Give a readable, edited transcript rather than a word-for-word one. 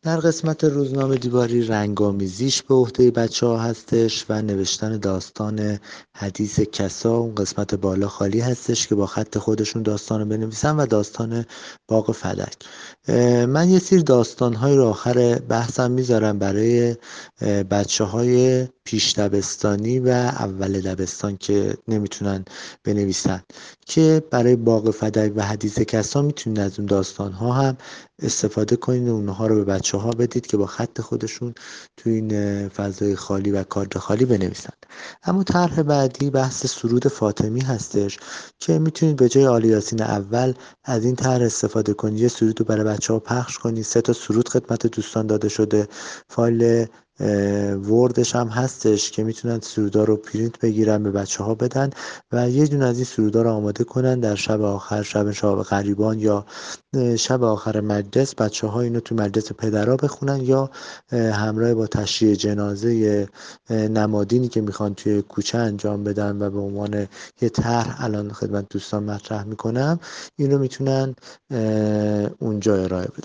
در قسمت روزنامه دیواری رنگامیزیش به عهده بچه‌ها هستش و نوشتن داستان حدیث کسا. اون قسمت بالا خالی هستش که با خط خودشون داستان رو بنویسن و داستان باغ فلک. من یه سری داستان‌های رو آخر بحثم میذارم برای بچه‌های پیش دبستانی و اول دبستان که نمیتونن بنویسن، که برای باغ فدک و حدیث کسا میتونید از اون داستان‌ها هم استفاده کنید و اونها رو به بچه‌ها بدید که با خط خودشون تو این فضای خالی و کادر خالی بنویسن. اما طرح بعدی بحث سرود فاطمی هستش که میتونید به جای آل یاسین اول از این طرح استفاده کنید، یه سرود رو برای بچه‌ها پخش کنید. 3 تا سرود خدمت دوستان داده شده، فایل وردش هم هستش که میتونن سرودا رو پرینت بگیرن به بچه‌ها بدن و یه دونه از این سرودا رو آماده کنن در شب آخر، شب غریبان یا شب آخر مجلس، بچه‌ها اینو تو مجلس پدرها بخونن یا همراه با تشییع جنازه نمادینی که میخوان توی کوچه انجام بدن و به عنوان یه طرح الان خدمت دوستان مطرح میکنم، اینو میتونن اونجا ارائه بدن.